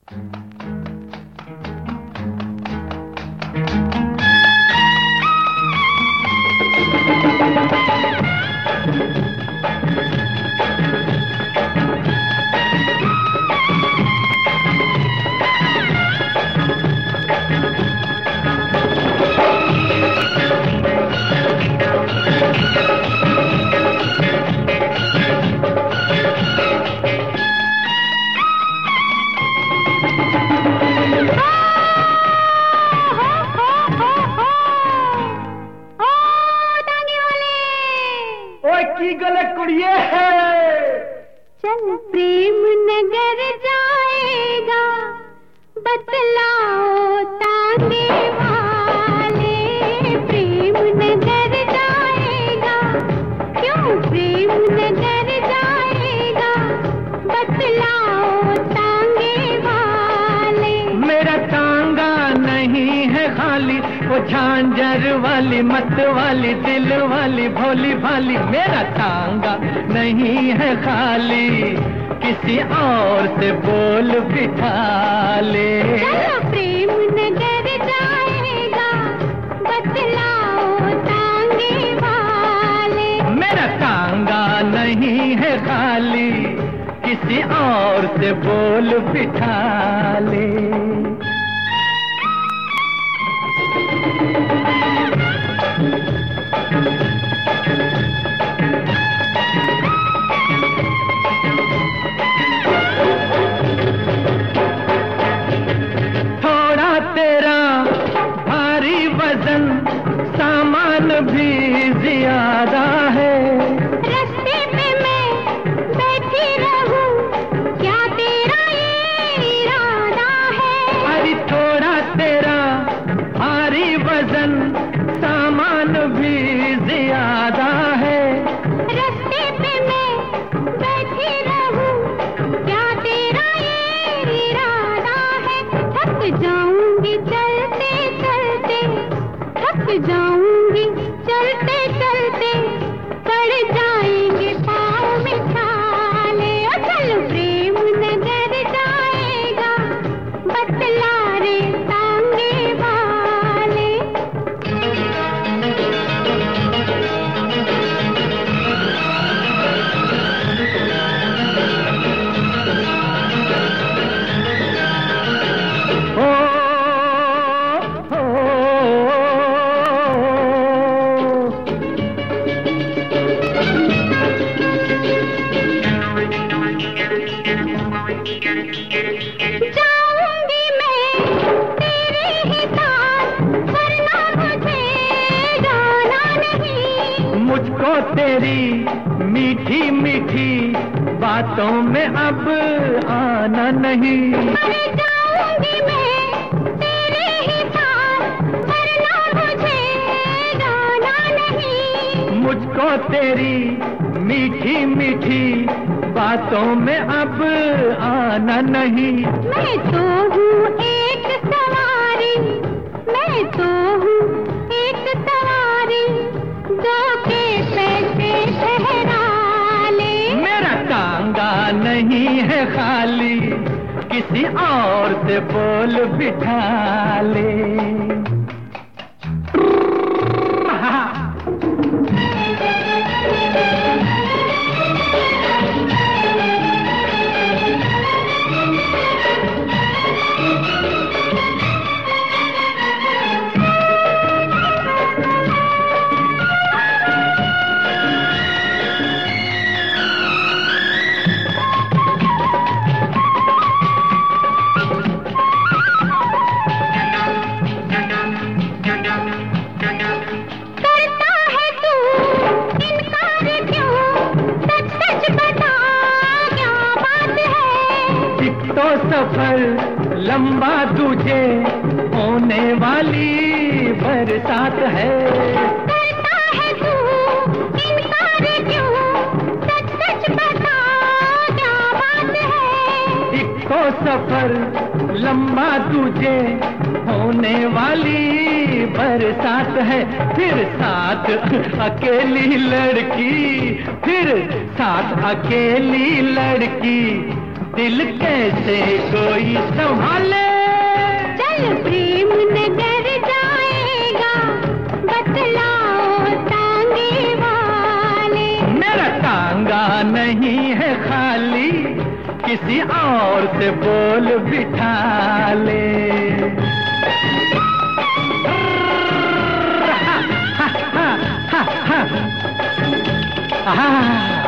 की गलत कुड़िए है। चल प्रेम नगर जाएगा, बतलाओ तांगे वाले। प्रेम नगर जाएगा, क्यों प्रेम नगर जाएगा, बतलाओ तांगे वाले। मेरा तांगा नहीं है खाली, वो झांझर वाली मत वाली दिल वाली भोली भाली। मेरा तांगा नहीं है खाली, किसी और से बोल बिठा ले। चलो प्रेम नगर जाएगा, बतलाओ तांगे वाले। मेरा तांगा नहीं है खाली, किसी और से बोल बिठा ले। थोड़ा तेरा भारी वजन, सामान भी ज्यादा है। रास्ते पे मैं बैठी रहूं, क्या तेरा ये इरादा है? अरे थोड़ा तेरा भारी वजन, सामान भी ज्यादा है। रास्ते पे मैं बैठी रहूं, क्या तेरा ये इरादा है? थक जाऊंगी चलते चलते, थक जाऊंगी चलते चलते, पड़ जाएंगे पाँव में छाले। ओ चल प्रेम नगर जाएगा, बतला रे तांगे वाले। जाऊंगी मैं तेरे ही साथ, वरना मुझे जाना नहीं। मुझको तेरी मीठी मीठी बातों में अब आना नहीं। अरे जाऊंगी मैं तेरे ही साथ, वरना मुझे जाना नहीं। मुझको तेरी मीठी मीठी बातों में अब आना नहीं। मैं तो हूँ एक सवारी, मैं तो हूँ एक सवारी, दो के पैसे ठहरा ले। मेरा तांगा नहीं है खाली, किसी और से बोल बिठा ले। तो सफर लंबा तुझे होने वाली बरसात है। करता है तू इनकार क्यों, सच सच बता क्या बात है? एक तो सफर लंबा तुझे होने वाली बरसात है। फिर साथ अकेली लड़की, फिर साथ अकेली लड़की, दिल कैसे कोई संभाले। चल प्रेम नगर जाएगा, बतलाओ तांगे वाले। मेरा तांगा नहीं है खाली, किसी और से बोल बिठा ले। हा, हा, हा, हा, हा।